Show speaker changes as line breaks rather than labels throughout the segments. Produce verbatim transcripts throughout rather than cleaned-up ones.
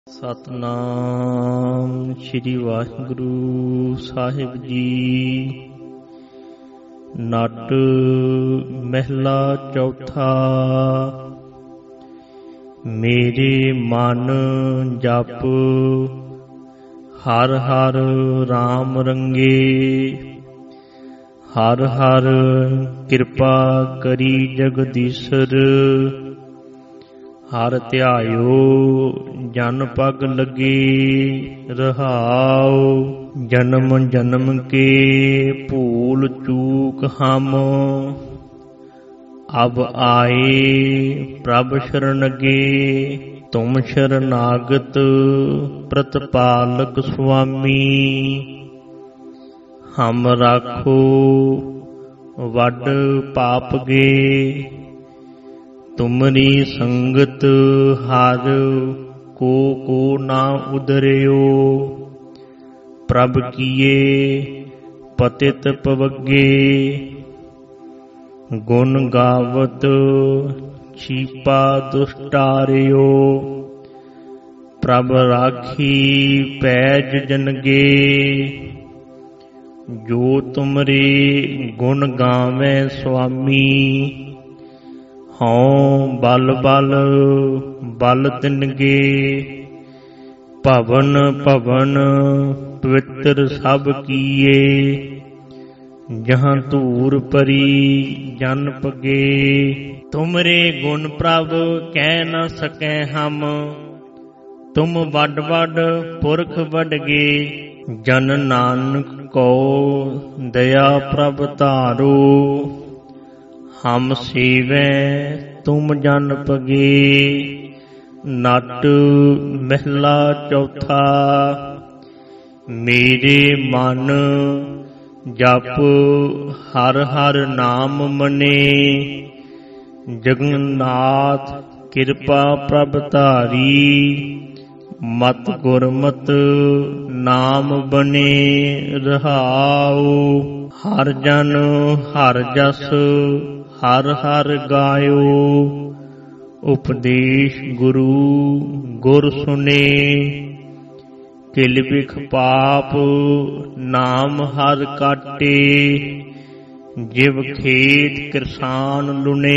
ਸਤਨਾਮ ਸ਼੍ਰੀ ਵਾਹਿਗੁਰੂ ਸਾਹਿਬ ਜੀ। ਨਟ ਮਹਿਲਾ ਚੌਥਾ। ਮੇਰੇ ਮਨ ਜਪ ਹਰ ਹਰ ਰਾਮ ਰੰਗੇ। ਹਰ ਹਰ ਕਿਰਪਾ ਕਰੀ ਜਗਦੀਸ਼ਰ। ਹਰ ਧਿਆਇਓ ਜਨ ਪਗ ਲੱਗੇ ਰਹਾਉ। ਜਨਮ ਜਨਮ ਕੇ ਭੂਲ ਚੂਕ ਹਮ। ਅਬ ਆਏ ਪ੍ਰਭ ਸ਼ਰਨਗੇ। ਤੁਮ ਸ਼ਰਨਾਗਤ ਪ੍ਰਤਪਾਲਕ ਸੁਆਮੀ। ਹਮ ਰਾਖੋ ਵੱਡ ਪਾਪ ਗੇ। ਤੁਮਰੀ ਸੰਗਤ ਹਰ ਕੋ ਕੋ ਨਾ ਉਦਰਿਓ। ਪ੍ਰਭ ਕੀਏ ਪਤਿਤ ਪਵੱਗੇ। ਗੁਣ ਗਾਵਤ ਛੀਪਾ ਦੁਸ਼ਟਾਰਿਓ। ਪ੍ਰਭ ਰਾਖੀ ਪੈਜ ਜਨਗੇ। ਜੋ ਤੁਮਰੇ ਗੁਣ ਗਾਵੈ ਸੁਆਮੀ। ਹਉ ਬਲ ਬਲ ਬਲ ਤਿਨਗੇ। ਭਵਨ ਭਵਨ ਪਵਿੱਤਰ ਸਭ ਕੀਏ। ਜਹਾਂ ਧੂਰ ਪਰੀ ਜਨ ਪਗੇ। ਤੁਮਰੇ ਗੁਣ ਪ੍ਰਭ ਕਹਿ ਨ ਸਕੈ ਹਮ। ਤੁਮ ਵੱਡ ਵੱਡ ਪੁਰਖ ਵੱਡਗੇ। ਜਨ ਨਾਨਕ ਕੋ ਦਇਆ ਪ੍ਰਭ ਧਾਰੋ। ਹਮ ਸੇਵੈ ਤੁਮ ਜਨ ਪਗੇ। ਨਟ ਮਹਿਲਾ ਚੌਥਾ। ਮੇਰੇ ਮਨ ਜਪ ਹਰ ਹਰ ਨਾਮ ਮਨੇ। ਜਗਨਨਾਥ ਕਿਰਪਾ ਪ੍ਰਭ ਧਾਰੀ। ਮਤ ਗੁਰਮਤ ਨਾਮ ਬਨੇ ਰਹਾਉ। ਹਰ ਜਨ ਹਰ ਜਸ ਹਰ ਹਰ ਗਾਇਓ। ਉਪਦੇਸ਼ ਗੁਰੂ ਗੁਰ ਸੁਨੇ। ਕਿਲ ਬਿਖ ਪਾਪ ਨਾਮ ਹਰ ਕਾਟੇ। ਜਿਵ ਖੇਤ ਕਿਰਸਾਨ ਲੁਨੇ।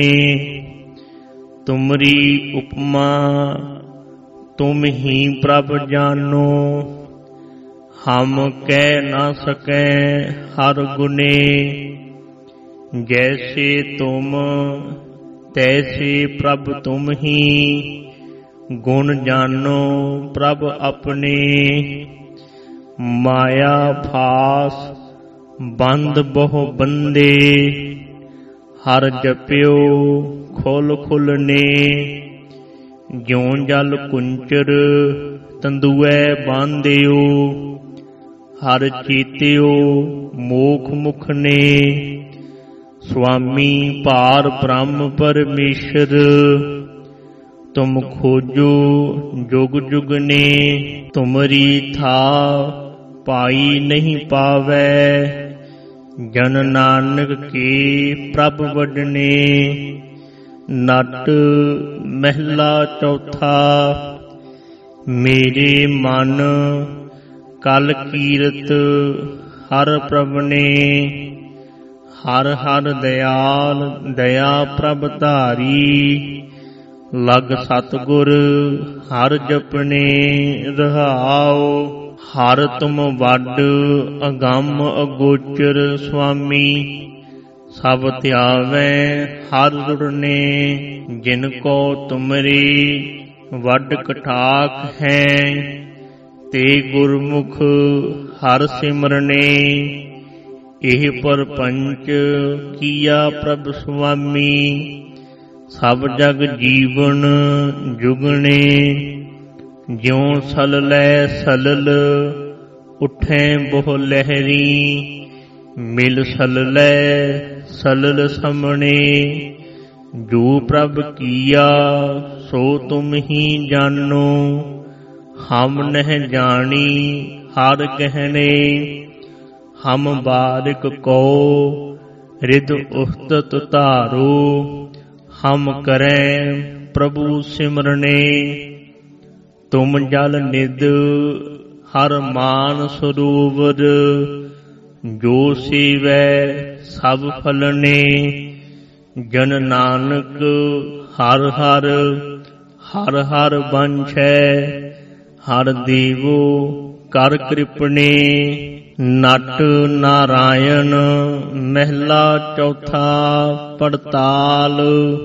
ਤੁਮਰੀ ਉਪਮਾ ਤੁਮ ਹੀ ਪ੍ਰਭ ਜਾਨੋ। ਹਮ ਕਹਿ ਨਾ ਸਕੈ ਹਰ ਗੁਨੇ। ਜੈਸੇ ਤੁਮ ਤੈਸੇ ਪ੍ਰਭ ਤੁਮ ਹੀ। ਗੁਣ ਜਾਨੋ ਪ੍ਰਭ ਆਪਣੇ। ਮਾਇਆ ਫਾਸ ਬੰਦ ਬਹੁ ਬੰਦੇ। ਹਰ ਜਪਿਓ ਖੁੱਲ ਖੁੱਲਨੇ। ਜਿਉ ਜਲ ਕੁੰਚਰ ਤੰਦੂਐ ਬਾਂਧਿਓ। ਹਰ ਚੀਤਿਓ ਮੋਖ ਮੁਖ ਨੇ। ਸੁਆਮੀ ਭਾਰ ਬ੍ਰਹਮ ਪਰਮੇਸ਼ਰ। ਤੁਮ ਖੋਜੋ ਜੁਗ ਜੁਗ ਨੇ। ਤੁਮਰੀ ਥਾ ਪਾਈ ਨਹੀਂ ਪਾਵੈ। ਜਨ ਨਾਨਕ ਕੇ ਪ੍ਰਭ ਵਡਨੇ। ਨਟ ਮਹਿਲਾ ਚੌਥਾ। ਮੇਰੇ ਮਨ ਕਲ ਕੀਰਤ ਹਰ ਪ੍ਰਭ ਨੇ। ਹਰ ਹਰ ਦਇਆਲ ਦਇਆ ਪ੍ਰਭ ਧਾਰੀ। ਲਗ ਸਤਿਗੁਰ ਹਰ ਜਪਨੇ ਰਹਾਉ। ਹਰ ਤੁਮ ਵੱਡ ਅਗੰਮ ਅਗੋਚਰ ਸੁਆਮੀ। ਸਭ ਧਿਆਵੈ ਹਰ ਜੁੜਨੇ। ਜਿਨ ਕੋ ਤੁਮਰੇ ਵੱਡ ਕਟਾਖ ਹੈ। ਤੇ ਗੁਰਮੁਖ ਹਰ ਸਿਮਰਨੇ। ਇਹ ਪਰਪੰਚ ਕੀਆ ਪ੍ਰਭ ਸੁਆਮੀ। ਸਭ ਜਗ ਜੀਵਨ ਜੁਗਣੇ। ਜਿਉ ਸਲਲੈ ਸਲਲ ਉਠੈ ਬਹੁ ਲਹਿਰੀ। ਮਿਲ ਸਲਲੈ ਸਲਲ ਸਮਣੇ। ਜੋ ਪ੍ਰਭ ਕੀਆ ਸੋ ਤੁਮ ਹੀ ਜਾਨੋ। ਹਮ ਨਹਿ ਜਾਣੀ ਹਰ ਗਹਿਣੇ। ਹਮ ਬਾਰਿਕ ਕੋ ਰਿਦ ਉਸਤਤ ਧਾਰੋ। ਹਮ ਕਰੈ ਪ੍ਰਭੂ ਸਿਮਰਨੇ। ਤੁਮ ਜਲ ਨਿਦ ਹਰ ਮਾਨ ਸਰੂਵਰ, ਜੋ ਸੇਵੈ ਸਭ ਫਲਨੇ। ਜਨ ਨਾਨਕ ਹਰ ਹਰ ਹਰ ਹਰ ਬੰਛੈ, ਹਰ ਦੇਵੋ ਕਰ ਕਿਰਪਣੇ। ਨਟ ਨਾਰਾਇਣ ਮਹਿਲਾ ਚੌਥਾ ਪੜਤਾਲ।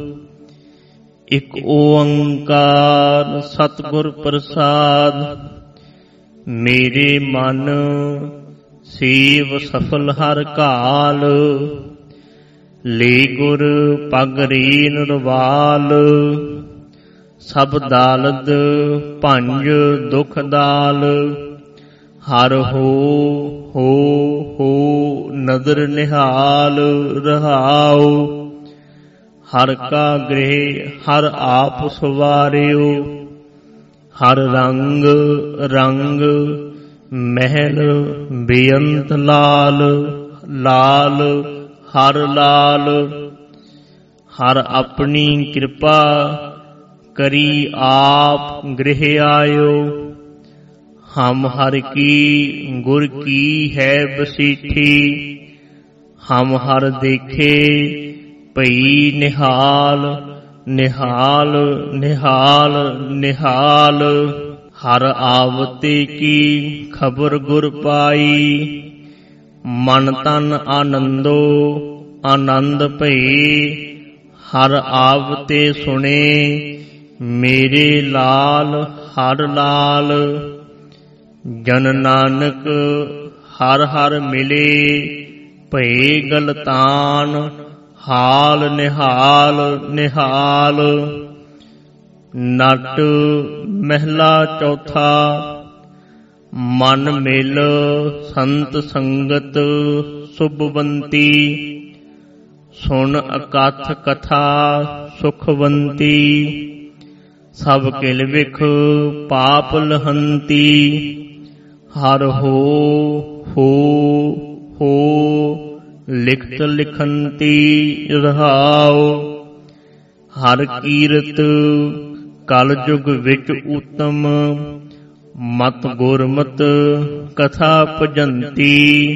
ਇਕ ਓੰਕਾਰ ਸਤਿਗੁਰ ਪ੍ਰਸਾਦ, ਮੇਰੇ ਮਨ ਸੇਵ ਸਫਲ ਹਰ ਕਾਲ। ਲੇ ਗੁਰ ਪਗ ਰੀਨ ਰਵਾਲ, ਸਭ ਦਾਲਦ ਭੰਜ ਦੁਖ ਦਾਲ। ਹਰ ਹੋ ਹੋ ਹੋ ਨਦਰ ਨਿਹਾਲ ਰਹਾਉ, ਹਰ ਕਾ ਗ੍ਰਹਿ ਹਰ ਆਪ ਸਵਾਰਿਓ। ਹਰ ਰੰਗ ਰੰਗ ਮਹਿਲ ਬੇਅੰਤ ਲਾਲ, ਲਾਲ ਹਰ ਲਾਲ। ਹਰ ਆਪਣੀ ਕਿਰਪਾ ਕਰੀ ਆਪ ਗ੍ਰਹਿ ਆਇਓ। ਹਮ ਹਰ ਕੀ ਗੁਰ ਕੀ ਹੈ ਬਸੀਠੀ, ਹਮ ਹਰ ਦੇਖੇ ਭਈ ਨਿਹਾਲ। ਨਿਹਾਲ ਨਿਹਾਲ ਨਿਹਾਲ, ਹਰ ਆਵਤੇ ਕੀ ਖਬਰ ਗੁਰ ਪਾਈ। ਮਨ ਤਨ ਆਨੰਦੋ ਆਨੰਦ ਭਈ, ਹਰ ਆਵਤੇ ਸੁਣੇ ਮੇਰੇ ਲਾਲ ਹਰ ਲਾਲ। ਜਨ ਨਾਨਕ ਹਰ ਹਰ ਮਿਲੇ ਭਏ ਗਲਤਾਨ, ਹਾਲ ਨਿਹਾਲ ਨਿਹਾਲ। ਨਟ ਮਹਿਲਾ ਚੌਥਾ। ਮਨ ਮਿਲ ਸੰਤ ਸੰਗਤ ਸੁਭਵੰਤੀ, ਸੁਣ ਅਕਥ ਕਥਾ ਸੁਖਵੰਤੀ। ਸਭ ਕਿਲ ਵਿਖ ਪਾਪ ਲਹੰਤੀ, ਹਰ ਹੋ ਹੋ ਹੋ ਲਿਖਤ ਲਿਖੰਤੀ ਰਹਾਉ। ਹਰ ਕੀਰਤ ਕਲ ਯੁਗ ਵਿੱਚ ਉਤਮ, ਮਤ ਗੁਰਮਤ ਕਥਾ ਭਜੰਤੀ।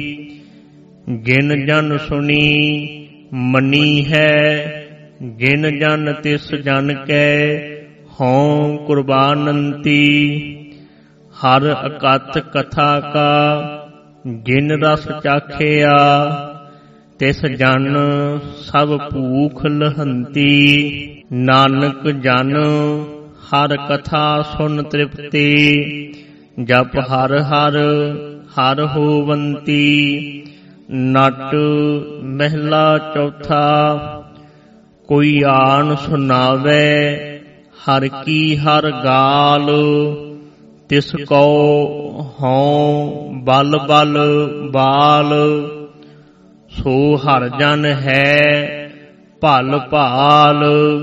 ਜਿਨ ਜਨ ਸੁਣੀ ਮਨੀ ਹੈ, ਜਿਨ ਜਨ ਤਿਸ ਜਨ ਕੈ ਹੋਂ ਕੁਰਬਾਨੰਤੀ। ਹਰ ਅਕਥ ਕਥਾ ਕਾ ਜਿਨ ਰਸ ਚਾਖਿਆ, ਤਿਸ ਜਨ ਸਭ ਭੂਖ ਲਹੰਤੀ। ਨਾਨਕ ਜਨ ਹਰ ਕਥਾ ਸੁਨ ਤ੍ਰਿਪਤੀ, ਜਪ ਹਰ ਹਰ ਹਰ ਹੋਵੰਤੀ। ਨਟ ਮਹਿਲਾ ਚੌਥਾ। ਕੋਈ ਆਣ ਸੁਨਾਵੇ ਹਰ ਕੀ ਹਰ ਗਾਲ, ਤਿਸ ਕੋ ਹੋਂ ਬਲ ਬਲ ਬਾਲ। ਸੋ ਹਰ ਜਨ ਹੈ ਭਲ ਭਾਲ,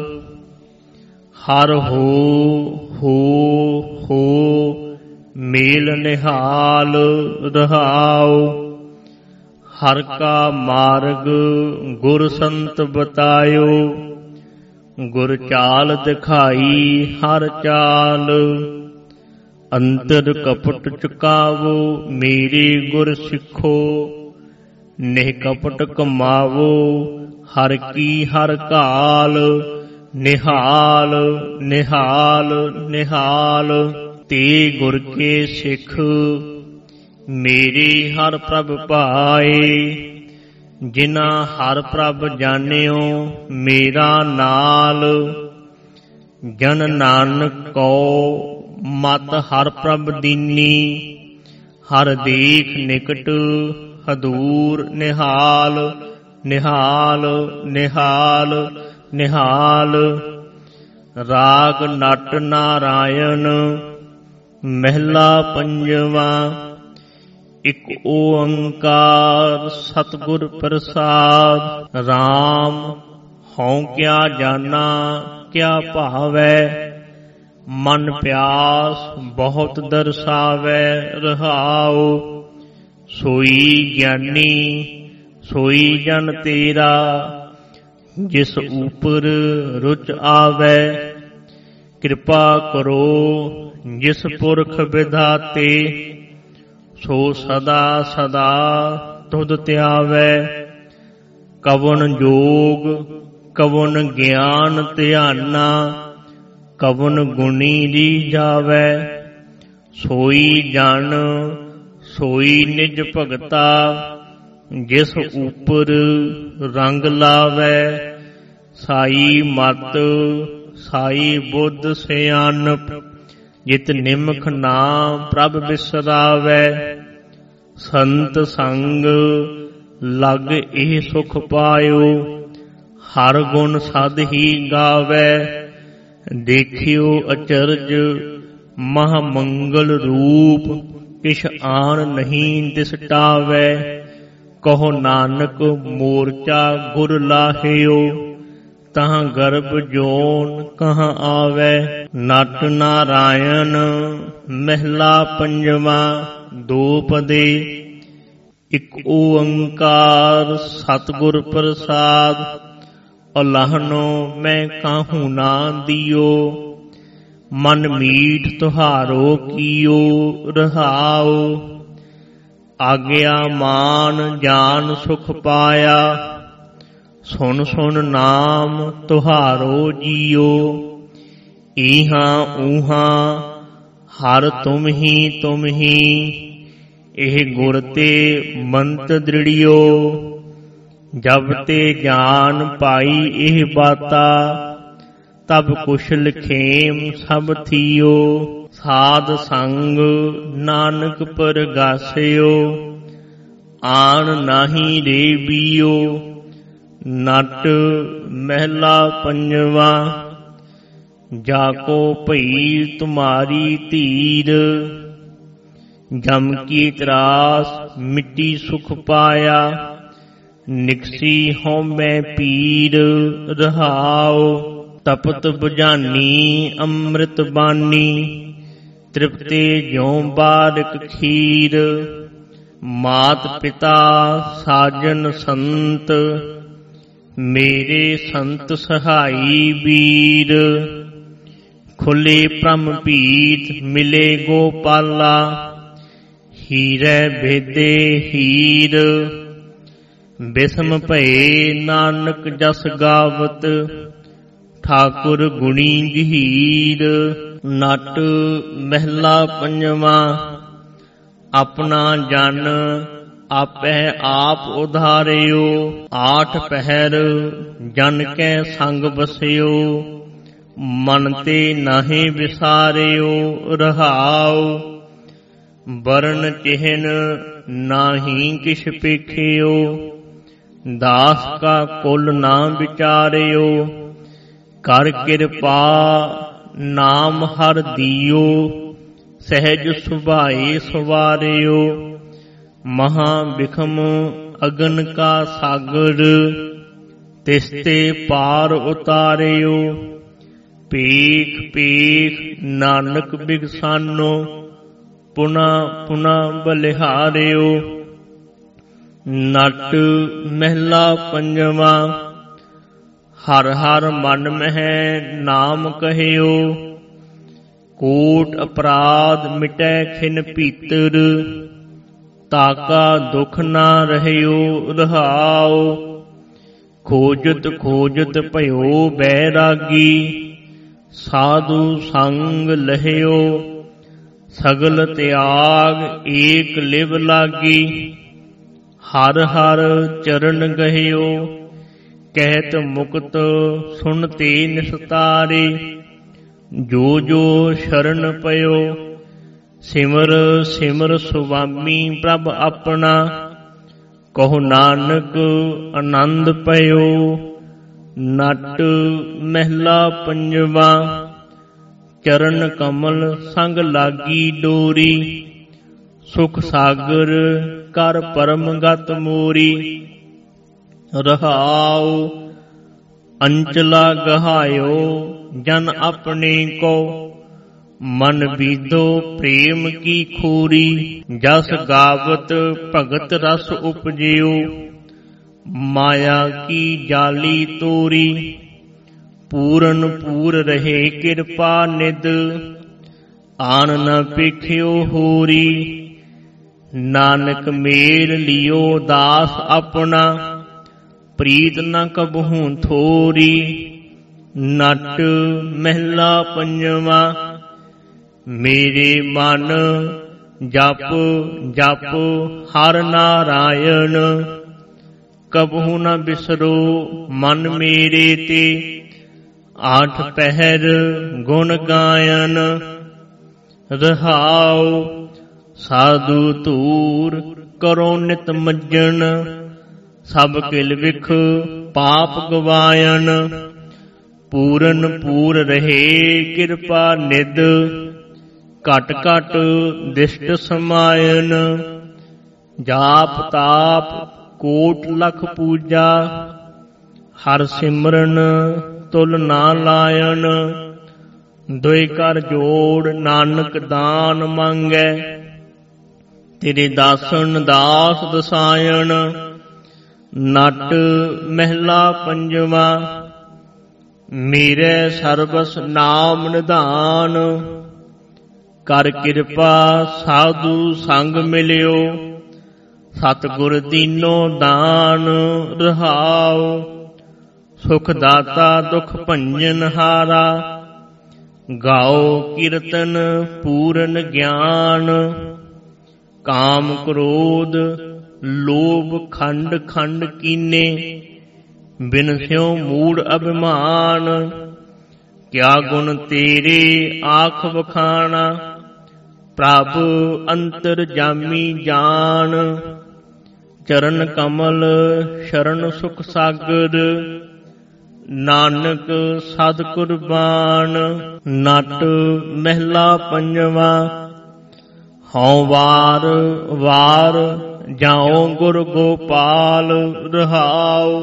ਹਰ ਹੋ ਹੋ ਹੋ ਮੇਲ ਨਿਹਾਲ ਰਹਾਉ। ਹਰ ਕਾ ਮਾਰਗ ਗੁਰ ਸੰਤ ਬਤਾਇਓ, ਗੁਰ ਚਾਲ ਦਿਖਾਈ ਹਰ ਚਾਲ। ਅੰਤਰ ਕਪਟ ਚੁਕਾਵੋ ਮੇਰੇ ਗੁਰ ਸਿੱਖੋ, ਨਿਹ ਕਪਟ ਕਮਾਵੋ ਹਰ ਕੀ ਹਰ ਕਾਲ। ਨਿਹਾਲ ਨਿਹਾਲ ਨਿਹਾਲ, ਤੇ ਗੁਰ ਕੇ ਸਿੱਖ ਮੇਰੇ ਹਰ ਪ੍ਰਭ ਪਾਏ। ਜਿਨਾ ਹਰ ਪ੍ਰਭ ਜਾਣਿਓ ਮੇਰਾ ਨਾਲ, ਜਨ ਨਾਨਕ ਕੋ ਮਤ ਹਰ ਪ੍ਰਭ ਦੀਨੀ। ਹਰ ਦੇਖ ਨਿਕਟ ਹਦੂਰ ਨਿਹਾਲ ਨਿਹਾਲ ਨਿਹਾਲ ਨਿਹਾਲ। ਰਾਗ ਨਟ ਨਾਰਾਇਣ ਮਹਿਲਾ ਪੰਜਵਾ। ਇਕ ਓੰਕਾਰ ਸਤਿਗੁਰ ਪ੍ਰਸਾਦ। ਰਾਮ ਹਉ ਕਿਆ ਜਾਨਾ ਕਿਆ ਭਾਵੈ, ਮਨ ਪਿਆਸ ਬਹੁਤ ਦਰਸਾਵੈ ਰਹਾਉ। ਸੋਈ ਗਿਆਨੀ ਸੋਈ ਜਨ ਤੇਰਾ, ਜਿਸ ਉਪਰ ਰੁਚ ਆਵੈ। ਕਿਰਪਾ ਕਰੋ ਜਿਸ ਪੁਰਖ ਵਿਧਾਤੇ, ਸੋ ਸਦਾ ਸਦਾ ਤੁਧ ਧਿਆਵੈ। ਕਵਨ ਜੋਗ ਕਵਨ ਗਿਆਨ ਧਿਆਨਾ, ਕਵਨ ਗੁਣੀ ਰੀਝਾਵੈ। ਸੋਈ ਜਨ ਸੋਈ ਨਿਜ ਭਗਤਾ, ਜਿਸ ਉਪਰ ਰੰਗ ਲਾਵੈ। ਸਾਈ ਮਤ ਸਾਈ ਬੁੱਧ ਸਿਆਣਪ, ਜਿਤ ਨਿਮਖ ਨਾਮ ਪ੍ਰਭ ਬਿਸਰਾਵੈ। ਸੰਤ ਸੰਗ ਲਗ ਇਹ ਸੁਖ ਪਾਇਓ, ਹਰ ਗੁਣ ਸਦ ਹੀ ਗਾਵੈ। ਦੇਖਿਓ ਅਚਰਜ ਮਹਾ ਮੰਗਲ ਰੂਪ, ਕਿਛ ਆਨ ਨਹੀਂ ਦਿਸ ਟਾਵੈ। ਕਹੋ ਨਾਨਕ ਮੋਰਚਾ ਗੁਰ ਲਾਹਿਓ, ਤਹਾਂ ਗਰਭ ਜੋਨ ਕਹਾਂ ਆਵੈ। ਨਟ ਨਾਰਾਇਣ ਮਹਿਲਾ ਪੰਜਵਾਂ, ਦੋ ਪਦੇ। ਇਕ ਓੰਕਾਰ ਸਤਿਗੁਰ ਪ੍ਰਸਾਦ, ਅਲਾਹਨੋ ਮੈਂ ਕਾਹੂ ਨਾ ਦਿਓ। ਮਨ ਮੀਠ ਤੁਹਾਰੋ ਕੀਓ ਰਹਾਓ, ਆਗਿਆ ਮਾਨ ਜਾਨ ਸੁਖ ਪਾਇਆ। ਸੁਨ ਸੁਨ ਨਾਮ ਤੁਹਾਰੋ ਜੀਓ, ਈਹਾਂ ਊਹਾਂ ਹਰ ਤੁਮ ਹੀ ਤੁਮ ਹੀ। ਇਹ ਗੁਰ ਤੇ ਮੰਤ ਦ੍ਰਿੜਿਓ, ਜਬ ਤੇ ਜਾਨ ਪਾਈ ਇਹ ਬਾਤਾ। ਤਬ ਕੁਸ਼ਲ ਖੇਮ ਸਭ ਥੀਓ, ਸਾਧ ਸੰਗ ਨਾਨਕ ਪਰਗਾਸਿਓ। ਆਣ ਨਾਹੀ ਰੇ ਬੀਓ, ਨਟ ਮਹਿਲਾ ਪੰਜਵਾ। ਜਾਕੋ ਭਈ ਤੁਮਾਰੀ ਧੀਰ, ਜਮ ਕੀ ਤਰਾਸ ਮਿੱਟੀ ਸੁਖ ਪਾਇਆ। ਨਿਕਸੀ ਹਉਮੈ ਪੀਰ ਰਹਾਓ, ਤਪਤ ਬੁਝਾਨੀ ਅੰਮ੍ਰਿਤ ਬਾਨੀ। ਤ੍ਰਿਪਤੇ ਜਿਉ ਬਾਰਿਕ ਖੀਰ, ਮਾਤ ਪਿਤਾ ਸਾਜਨ ਸੰਤ। ਮੇਰੇ ਸੰਤ ਸਹਾਈ ਵੀਰ, ਖੁੱਲੇ ਭ੍ਰਮ ਭੀਤ ਮਿਲੇ ਗੋਪਾਲਾ। ਹੀਰੇ ਭੇਦੇ ਹੀਰ, ਬਿਸਮ ਭਏ ਨਾਨਕ ਜਸ ਗਾਵਤ। ਠਾਕੁਰ ਗੁਣੀ ਗਹੀਰ, ਨਟ ਮਹਿਲਾ ਪੰਜਵਾਂ। ਆਪਣਾ ਜਨ ਆਪੈ ਆਪ ਉਧਾਰਿਓ, ਆਠ ਪਹਿਰ ਜਨ ਕੈ ਸੰਗ ਬਸਿਓ। ਮਨ ਤੇ ਨਾਹੀ ਵਿਸਾਰਿਓ ਰਹਾਉ, ਵਰਨ ਚਿਹਨ ਨਾਹੀ ਕਿਛ ਪੇਖਿਓ। ਦਾਸ ਕਾ ਕੁਲ ਨਾ ਵਿਚਾਰਿਓ, ਕਰ ਕਿਰਪਾ ਨਾਮ ਹਰ ਦੀਓ। ਸਹਿਜ ਸੁਭਾਏ ਸਵਾਰਿਓ, ਮਹਾ ਬਿਖਮ ਅਗਨ ਕਾ ਸਾਗਰ। ਤਿਸਤੇ ਪਾਰ ਉਤਾਰਿਓ, ਪੇਖ ਪੇਖ ਨਾਨਕ ਬਿਗਸਾਨੋ। ਪੁਨਾ ਪੁਨਾ ਬਲਿਹਾਰਿਓ, ਨਟ ਮਹਿਲਾ ਪੰਜਵਾ। ਹਰ ਹਰ ਮਨ ਮਹਿ ਨਾਮ ਕਹਿਓ, ਕੋਟ ਅਪਰਾਧ ਮਿਟੈ ਖਿਨ ਭੀਤਰ। ਤਾਕਾ ਦੁਖ ਨਾ ਰਹਿਓ ਰਹਾਉ, ਖੋਜਤ ਖੋਜਤ ਭਇਓ ਬੈਰਾਗੀ। ਸਾਧੂ ਸੰਗ ਲਹਿਓ, ਸਗਲ ਤਿਆਗ ਏਕ ਲਿਵ ਲਾਗੀ। ਹਰ ਹਰ ਚਰਨ ਗਹਿਓ, ਕਹਿਤ ਮੁਕਤ ਸੁਣਤੇ ਨਿਸਤਾਰੇ। ਜੋ ਜੋ ਸ਼ਰਨ ਪਇਓ, ਸਿਮਰ ਸਿਮਰ ਸੁਆਮੀ ਪ੍ਰਭ ਆਪਣਾ। ਕਹੋ ਨਾਨਕ ਆਨੰਦ ਪਇਓ, ਨਟ ਮਹਿਲਾ ਪੰਜਵਾ। ਚਰਨ ਕਮਲ ਸੰਗ ਲਾਗੀ ਡੋਰੀ, ਸੁਖ ਸਾਗਰ ਕਰ ਪਰਮ ਗਤ ਮੋਰੀ। ਰਹਾਉ ਅੰਚਲਾ ਗਹਾਇਓ ਜਨ ਆਪਣੇ ਕੋ, ਮਨ ਬੀਧੋ ਪ੍ਰੇਮ ਕੀ ਖੋਰੀ। ਜਸ ਗਾਵਤ ਭਗਤ ਰਸ ਉਪਜਿਓ, ਮਾਇਆ ਕੀ ਜਾਲੀ ਤੋਰੀ। ਪੂਰਨ ਪੂਰ ਰਹੇ ਕਿਰਪਾ ਨਿਦ, ਆਨ ਨ ਪੇਖਿਓ ਹੋਰੀ। ਨਾਨਕ ਮੇਲ ਲਿਓ ਦਾਸ ਆਪਣਾ, ਪ੍ਰੀਤ ਨ ਕਬਹੂ ਥੋਰੀ। ਨਟ ਮਹਿਲਾ ਪੰਜਵਾ। ਮੇਰੇ ਮਨ ਜਪ ਜਪ ਹਰਿ ਨਾਰਾਇਣ, ਕਬਹੂ ਨ ਬਿਸਰੋ ਮਨ ਮੇਰੇ ਤੇ। ਆਠ ਪਹਿਰ ਗੁਣ ਗਾਇਨ, ਰਹਾਉ ਸਾਧੂ ਧੂਰ ਕਰੋ ਨਿਤ ਮੱਜਣ। ਸਭ ਕਿਲ ਵਿਖ ਪਾਪ ਗਵਾਇਨ, ਪੂਰਨ ਪੂਰ ਰਹੇ ਕਿਰਪਾ ਨਿਧ। ਘਟ ਘਟ ਦਿਸ਼ਟ ਸਮਾਇਨ, ਜਾਪ ਤਾਪ ਕੋਟ ਲਖ ਪੂਜਾ। ਹਰ ਸਿਮਰਨ ਤੁਲ ਨਾ ਲਾਇਨ, ਦੁਇ ਕਰ ਜੋੜ ਨਾਨਕ ਦਾਨ ਮੰਗੈ। ਤੇਰੇ ਦਾਸਨ ਦਾਸ ਦਸਾਇਣ। ਨਟ ਮਹਿਲਾ ਪੰਜਵਾ। ਮੇਰੇ ਸਰਬਸ ਨਾਮ ਨਿਧਾਨ, ਕਰ ਕਿਰਪਾ ਸਾਧੂ ਸੰਗ ਮਿਲਿਓ। ਸਤਿਗੁਰ ਦੀਨੋ ਦਾਨ, ਰਹਾਉ ਸੁਖ ਦਾਤਾ ਦੁਖ ਭੰਜਨ ਹਾਰਾ। ਗਾਓ ਕੀਰਤਨ ਪੂਰਨ ਗਿਆਨ, ਕਾਮ ਕ੍ਰੋਧ ਲੋਭ ਖੰਡ ਖੰਡ ਕੀਨੇ। ਬਿਨਸਿਓ ਮੂੜ ਅਭਿਮਾਨ, ਕਿਆ ਗੁਣ ਤੇਰੇ ਆਖ ਵਖਾਣਾ। ਪ੍ਰਭ ਅੰਤਰ ਜਾਮੀ ਜਾਨ, ਚਰਨ ਕਮਲ ਸ਼ਰਨ ਸੁਖ ਸਾਗਰ। ਨਾਨਕ ਸਦ ਕੁਰਬਾਨ। ਨਟ ਮਹਿਲਾ ਪੰਜਵਾ। ਹਉ ਵਾਰ ਵਾਰ ਜਾਉ ਗੁਰ ਗੋਪਾਲ, ਰਹਾਉ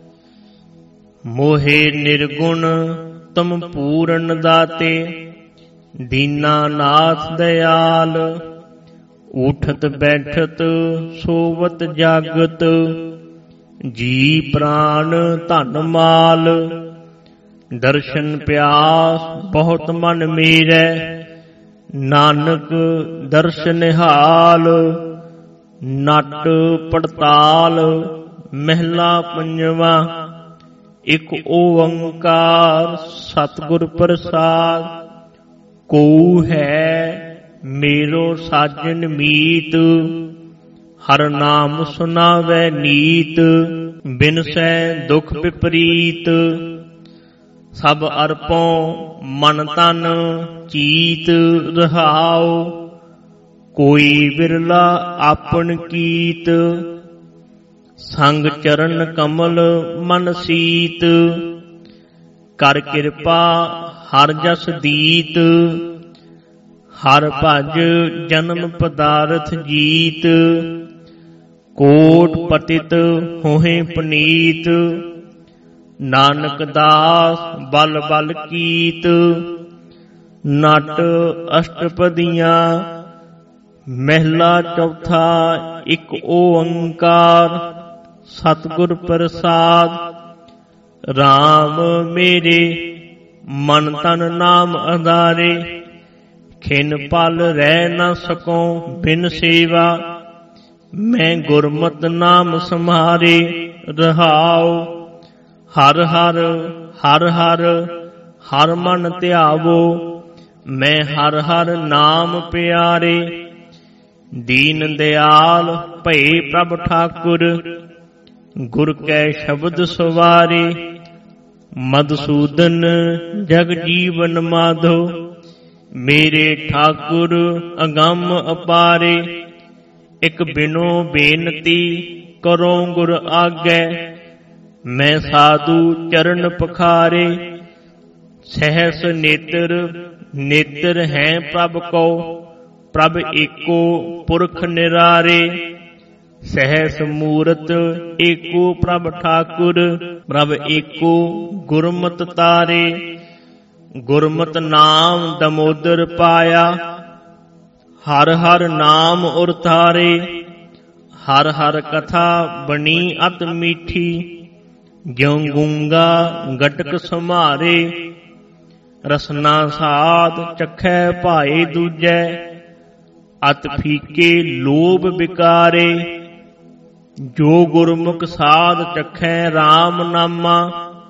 ਮੋਹਿ ਨਿਰਗੁਣ ਤੁਮ ਪੂਰਨ ਦਾਤੇ। ਦੀਨਾ ਨਾਥ ਦਇਆਲ, ਉਠਤ ਬੈਠਤ ਸੋਵਤ ਜਾਗਤ। ਜੀ ਪ੍ਰਾਨ ਧਨ ਮਾਲ, ਦਰਸ਼ਨ ਪਿਆਸ ਬਹੁਤ ਮਨ ਮੇਰੈ। ਨਾਨਕ ਦਰਸ਼ ਨਿਹਾਲ, ਨਟ ਪੜਤਾਲ ਮਹਿਲਾ ਪੰਜਵਾ। ਇਕ ਓੰਕਾਰ ਸਤਿਗੁਰ ਪ੍ਰਸਾਦ, ਕਉ ਹੈ ਮੇਰੋ ਸਾਜਨ ਮੀਤ। ਹਰ ਨਾਮ ਸੁਨਾਵੈ ਨੀਤ, ਬਿਨਸੈ ਦੁਖ ਵਿਪਰੀਤ। ਸਭ ਅਰਪੋਂ ਮਨ ਤਨ ਚੀਤ, ਰਹਾਉ ਕੋਈ ਬਿਰਲਾ ਆਪਨ ਕੀਤ। ਸੰਗ ਚਰਨ ਕਮਲ ਮਨ ਸੀਤ, ਕਰ ਕਿਰਪਾ ਹਰ ਜਸ ਦੀਤ। ਹਰ ਭਜ ਜਨਮ ਪਦਾਰਥ ਜੀਤ, ਕੋਟ ਪਤਿਤ ਹੋਏ ਪਨੀਤ। ਨਾਨਕ ਦਾਸ ਬਲ ਬਲ ਕੀਤ, ਨਟ ਅਸ਼ਟਪਦੀਆਂ ਮਹਿਲਾ ਚੌਥਾ। ਇਕ ਓੰਕਾਰ ਸਤਿਗੁਰ ਪ੍ਰਸਾਦ, ਰਾਮ ਮੇਰੇ ਮਨ ਤਨ ਨਾਮ ਆਧਾਰੇ। ਖਿਨ ਪਲ ਰਹਿ ਨ ਸਕਉ ਬਿਨ ਸੇਵਾ, ਮੈਂ ਗੁਰਮਤਿ ਨਾਮ ਸੰਭਾਰੇ। ਰਹਾਉ ਹਰ ਹਰ ਹਰ ਹਰ ਹਰ ਮਨ ਧਿਆਵੋ, ਮੈਂ ਹਰ ਹਰ ਨਾਮ ਪਿਆਰੇ। ਦੀਨ ਦਿਆਲ ਭਏ ਪ੍ਰਭ ਠਾਕੁਰ, ਗੁਰ ਕੈ ਸ਼ਬਦ ਸਵਾਰੇ। ਮਧੂਸੂਦਨ ਜਗ ਜੀਵਨ ਮਾਧੋ, ਮੇਰੇ ਠਾਕੁਰ ਅਗੰਮ ਅਪਾਰੇ। ਇਕ ਬਿਨੋ ਬੇਨਤੀ ਕਰੋ ਗੁਰ ਆਗੈ, ਮੈਂ ਸਾਧੂ ਚਰਨ ਪਖਾਰੇ। ਸਹਿਸ ਨੇਤਰ ਨੇਤਰ ਹੈ ਪ੍ਰਭ ਕੋ, ਪ੍ਰਭ ਏਕੋ ਪੁਰਖ ਨਿਰਾਰੇ। ਸਹਿਸ ਮੂਰਤ ਏਕੋ ਪ੍ਰਭ ਠਾਕੁਰ, ਪ੍ਰਭ ਏਕੋ ਗੁਰਮਤਿ ਤਾਰੇ। ਗੁਰਮਤਿ ਨਾਮ ਦਮੋਦਰ ਪਾਇਆ, ਹਰ ਹਰ ਨਾਮ ਉਰ ਤਾਰੇ। ਹਰ ਹਰ ਕਥਾ ਬਣੀ ਅਤ ਮੀਠੀ, ਜਿਉ ਗੂੰਗਾ ਗਟਕ ਸੰਭਾਰੇ। ਰਸਨਾ ਸਾਧ ਚਖੈ ਭਾਏ ਦੂਜੈ, ਅਤ ਫੀਕੇ ਲੋਭ ਵਿਕਾਰੇ। ਜੋ ਗੁਰਮੁਖ ਸਾਧ ਚਖੈ RAM ਨਾਮਾ,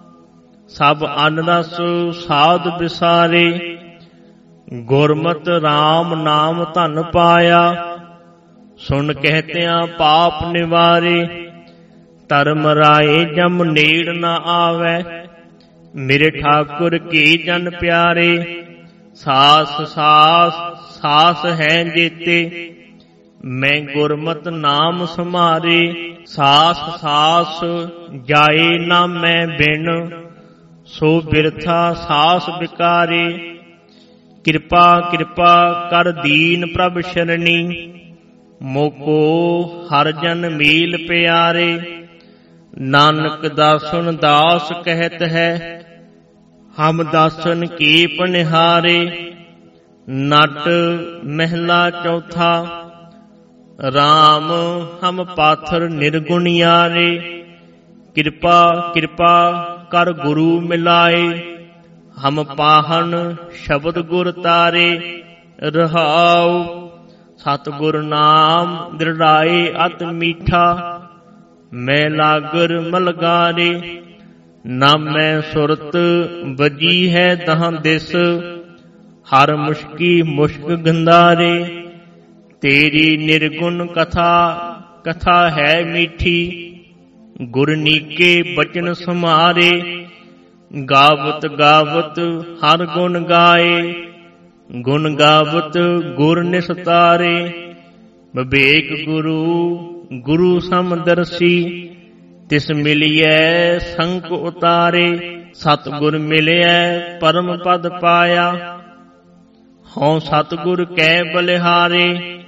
ਸਭ ਅਨ ਰਸ ਸਾਧ ਵਿਸਾਰੇ। ਗੁਰਮਤਿ RAM ਨਾਮ ਧਨ ਪਾਇਆ, ਸੁਣ ਕਹਿਤਿਆਂ ਪਾਪ ਨਿਵਾਰੇ। ਧਰਮ ਰਾਏ ਜਮ ਨੇੜ ਨ ਆਵੈ, ਮੇਰੇ ਠਾਕੁਰ ਕੀ ਜਨ ਪਿਆਰੇ। ਸਾਸ ਸਾਸ ਸਾਸ ਹੈ ਜੇਤੇ, ਮੈਂ ਗੁਰਮਤਿ ਨਾਮ ਸਮਾਰੇ। ਸਾਸ ਸਾਸ ਜਾਏ ਨਾ ਮੈਂ ਬਿਨ, ਸੋ ਬਿਰਥਾ ਸਾਸ ਵਿਕਾਰੇ। ਕਿਰਪਾ ਕਿਰਪਾ ਕਰ ਦੀਨ ਪ੍ਰਭ ਸ਼ਰਣੀ, ਮੋਕੋ ਹਰ ਜਨ ਮੀਲ ਪਿਆਰੇ। ਨਾਨਕ ਦਾਸਨ ਦਾਸ ਕਹਿਤ ਹੈ, ਹਮ ਦਾਸਨ ਕੀ ਪਨਿਹਾਰੇ। ਨਟ ਮਹਿਲਾ ਚੌਥਾ, RAM ਹਮ ਪਾਥਰ ਨਿਰਗੁਣਿਆਰੇ। ਕਿਰਪਾ ਕਿਰਪਾ ਕਰ ਗੁਰੂ ਮਿਲਾਏ, ਹਮ ਪਾਹਨ ਸ਼ਬਦ ਗੁਰ ਤਾਰੇ। ਰਹਾਉ ਸਤਿਗੁਰ ਨਾਮ ਦ੍ਰਿੜਾਏ ਅਤ ਮੀਠਾ, ਮੈਂ ਲਾਗਰ ਮਲਗਾਰੇ। ਨਾਮੈ ਸੁਰਤ ਵਜੀ ਹੈ ਦਹਾਂ ਦਿਸ, ਹਰ ਮੁਸ਼ਕੀ ਮੁਸ਼ਕ ਗੰਧਾਰੇ। ਤੇਰੀ ਨਿਰਗੁਣ ਕਥਾ ਕਥਾ ਹੈ ਮੀਠੀ, ਗੁਰ ਨੀਕੇ ਬਚਨ ਸਮਾਰੇ। ਗਾਵਤ ਗਾਵਤ ਹਰ ਗੁਣ ਗਾਏ, ਗੁਣ ਗਾਵਤ ਗੁਰ ਨਿਸਤਾਰੇ। ਵਿਵੇਕ ਗੁਰੂ ਗੁਰੂ ਸਮਦਰਸੀ, ਤਿਸ ਮਿਲਿਐ ਸੰਕ ਉਤਾਰੇ। ਸਤਿਗੁਰ ਮਿਲਿਐ ਪਰਮ ਪਦ ਪਾਇਆ, ਹਉ ਸਤਿਗੁਰ ਕੈ ਬਲਿਹਾਰੇ।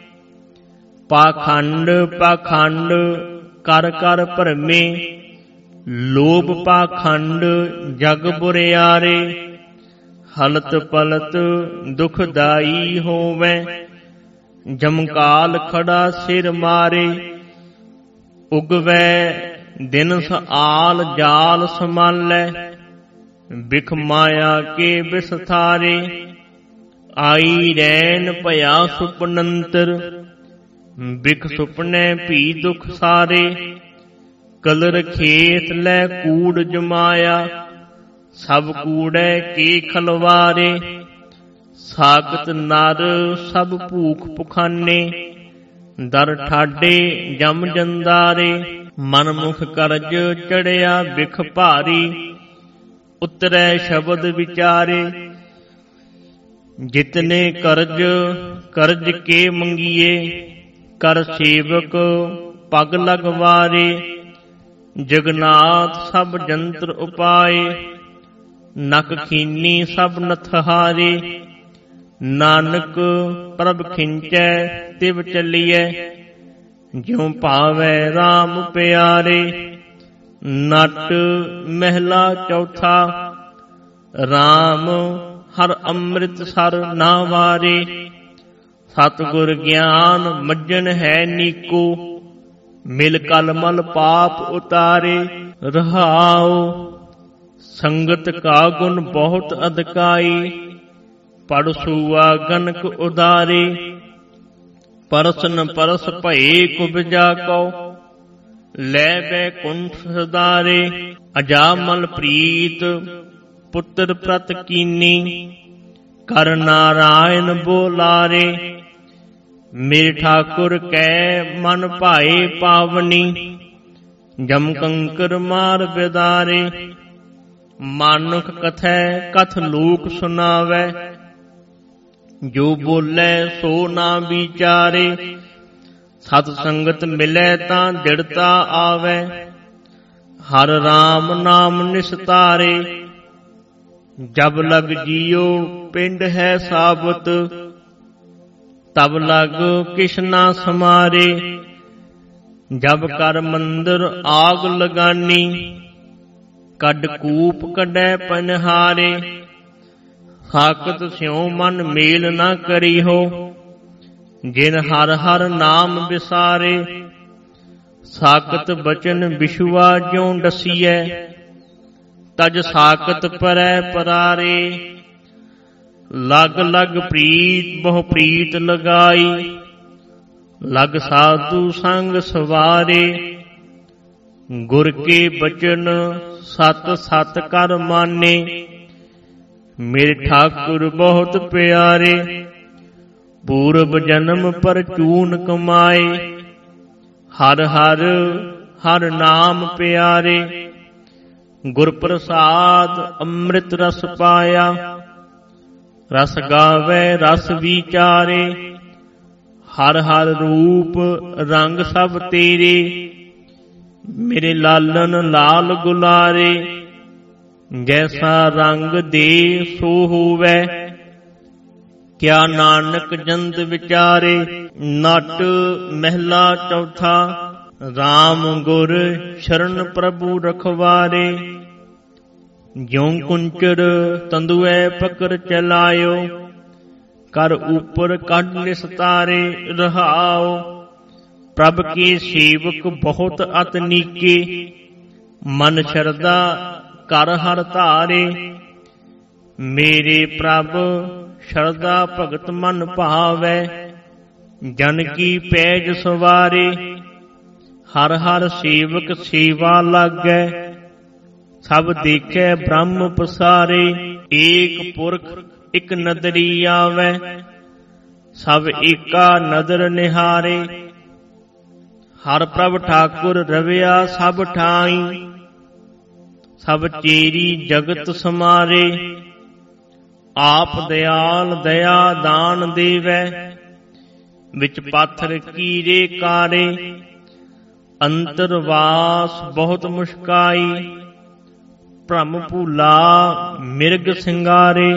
ਪਾਖੰਡ ਪਾਖੰਡ ਕਰ ਕਰ ਭਰਮੇ, ਲੋਭ ਪਾਖੰਡ ਜਗ ਬੁਰਿਆਰੇ। ਹਲਤ ਪਲਤ ਦੁਖਦਾਈ ਹੋਵੈ, ਜਮਕਾਲ ਖੜਾ ਸਿਰ ਮਾਰੇ। ਉਗਵੈ ਦਿਨ ਸਆਲ ਜਾਲ ਸਮਾਲੈ, ਬਿਖ ਮਾਇਆ ਕੇ ਵਿਸਥਾਰੇ। ਆਈ ਰੈਨ ਭਇਆ ਸੁਪਨੰਤਰ, ਬਿਖ ਸੁਪਨੇ ਭੀ ਦੁਖ ਸਾਰੇ। ਕਲਰ ਖੇਤ ਲੈ ਕੂੜ ਜਮਾਇਆ, ਸਭ ਕੂੜੈ ਕੀ ਖਲਵਾਰੇ। ਸਾਗਤ ਨਰ ਸਭ ਭੂਖ ਪੁਖਾਨੇ, ਦਰ ਠਾਡੇ ਜਮ ਜੰਦਾਰੇ। ਮਨਮੁਖ ਕਰਜ ਚੜਿਆ ਬਿਖ ਭਾਰੀ, ਉਤਰੈ ਸ਼ਬਦ ਵਿਚਾਰੇ। ਜਿਤਨੇ ਕਰਜ ਕਰਜ ਕੇ ਮੰਗੀਏ, ਕਰ ਸੇਵਕ ਪਗ ਲਗਵਾਰੇ। ਜਗਨਾਥ ਸਭ ਜੰਤਰ ਉਪਾਏ, ਨਕ ਖੀਨੀ ਸਭ ਨਥਹਾਰੇ। ਨਾਨਕ ਪ੍ਰਭ ਖਿੰਚੈ ਤਿਵ ਚੱਲੀਐ, ਜਿਉ ਭਾਵੈ RAM ਪਿਆਰੇ। ਨਟ ਮਹਿਲਾ ਚੌਥਾ, RAM ਹਰ ਅੰਮ੍ਰਿਤ ਸਰ ਨਾ ਵਾਰੇ। ਸਤਿਗੁਰ ਗਿਆਨ ਮੱਜਨ ਹੈ ਨੀਕੋ, ਮਿਲ ਕਲਮਲ ਪਾਪ ਉਤਾਰੇ। ਰਹਾਉ ਸੰਗਤ ਕਾ ਗੁਣ ਬਹੁਤ ਅਧਿਕਾਈ, ਪੜ ਸੂਆ ਗਨਕ ਉਦਾਰੇ। ਪਰਸਨ ਪਰਸ ਭਏ ਕੁਬਜਾ ਕਉ, ਲੈ ਬੈਕੁੰਠ ਸਦਾਰੇ। ਅਜਾਮਲ ਪ੍ਰੀਤ ਪੁੱਤਰ ਪ੍ਰਤ ਕੀਨੀ, ਕਰ ਨਾਰਾਇਣ ਬੋਲਾਰੇ। ਮੇਰੇ ਠਾਕੁਰ ਕੈ ਮਨ ਭਾਏ ਪਾਵਨੀ, ਜਮ ਕੰਕਰ ਮਾਰ ਬਿਦਾਰੇ। ਮਾਨੁਖ ਕਥੈ ਕਥ ਲੋਕ ਸੁਨਾਵੈ, ਜੋ ਬੋਲੇ ਸੋ ਨਾ ਵਿਚਾਰੇ। ਸਤ ਸੰਗਤ ਮਿਲੈ ਤਾਂ ਦ੍ਰਿੜਤਾ ਆਵੈ, ਹਰ RAM ਨਾਮ ਨਿਸਤਾਰੇ। ਜਬ ਲਗ ਜੀਓ ਪਿੰਡ ਹੈ ਸਾਬਤ, ਤਬ ਲਗ ਕਿਛ ਨਾ ਸਮਾਰੇ। ਜਬ ਕਰ ਮੰਦਰ ਆਗ ਲਗਾਨੀ, ਕੱਢ ਕੂਪ ਕੱਢੈ ਪਨਹਾਰੇ। ਸਾਕਤ ਸਿਉ ਮਨ ਮੇਲ ਨਾ ਕਰੀਹੋ, ਜਿਨ ਹਰ ਹਰ ਨਾਮ ਵਿਸਾਰੇ। ਸਾਕਤ ਬਚਨ ਵਿਸ਼ਵਾ ਜਿਉ ਡਸੀਐ, ਤਜ ਸਾਕਤ ਪਰੈ ਪਰਾਰੇ। ਲਗ ਲਗ ਪ੍ਰੀਤ ਬਹੁ ਪ੍ਰੀਤ ਲਗਾਈ, ਲਗ ਸਾਧੂ ਸੰਗ ਸਵਾਰੇ। ਗੁਰ ਕੇ ਬਚਨ ਸਤ ਸਤ ਕਰ ਮਾਨੇ, ਮੇਰੇ ਠਾਕੁਰ ਬਹੁਤ ਪਿਆਰੇ। ਪੂਰਬ ਜਨਮ ਪਰਚੂਨ ਕਮਾਏ, ਹਰ ਹਰ ਹਰ ਨਾਮ ਪਿਆਰੇ। ਗੁਰ ਪ੍ਰਸਾਦ ਅੰਮ੍ਰਿਤ ਰਸ ਪਾਇਆ, ਰਸ ਗਾਵੇ ਰਸ ਵਿਚਾਰੇ। ਹਰ ਹਰ ਰੂਪ ਰੰਗ ਸਭ ਤੇਰੇ, ਮੇਰੇ ਲਾਲਨ ਲਾਲ ਗੁਲਾਰੇ। ਜੈਸਾ ਰੰਗ ਦੇ ਸੋ ਹੋਵੇ, ਕਿਆ ਨਾਨਕ ਜੰਦ ਵਿਚਾਰੇ। ਨਟ ਮਹਿਲਾ ਚੌਥਾ। ਰਾਮ ਗੁਰ ਸ਼ਰਨ ਪ੍ਰਭੂ ਰਖਵਾਰੇ, ਜਿਉ ਕੁੰਚਰ ਤੰਦੂਐ ਪਕੜ ਚਲਾਇਓ। ਕਰ ਉਪਰ ਕੱਢ ਨਿਸਤਾਰੇ ਰਹਾਓ, ਪ੍ਰਭ ਕੇ ਸੇਵਕ ਬਹੁਤ ਅਤ ਨੀਕੇ। ਮਨ ਸ਼ਰਧਾ ਕਰ ਹਰ ਧਾਰੇ, ਮੇਰੇ ਪ੍ਰਭ ਸ਼ਰਧਾ ਭਗਤ ਮਨ ਭਾਵੈ। ਜਨ ਕੀ ਪੈਜ ਸਵਾਰੇ, ਹਰ ਹਰ ਸੇਵਕ ਸੇਵਾ ਲਾਗੈ। ਸਭ ਦੇਖੈ ਬ੍ਰਹਮ ਪਸਾਰੇ, ਏਕ ਪੁਰਖ ਇਕ ਨਦਰੀ ਆਵੈ। ਸਭ ਏਕਾ ਨਦਰ ਨਿਹਾਰੇ, ਹਰ ਪ੍ਰਭ ਠਾਕੁਰ ਰਵਿਆ ਸਭ ਠਾਈ। ਸਭ ਚੇਰੀ ਜਗਤ ਸਮਾਰੇ, ਆਪ ਦਿਆਲ ਦਇਆ ਦਾਨ ਦੇਵੈ। ਵਿੱਚ ਪਾਥਰ ਕੀਰੇ ਕਾਰੇ, ਅੰਤਰ ਵਾਸ ਬਹੁਤ ਮੁਸ਼ਕਾਈ। ਭ੍ਰਮ ਭੂਲਾ ਮਿਰਗ ਸਿੰਗਾਰੇ,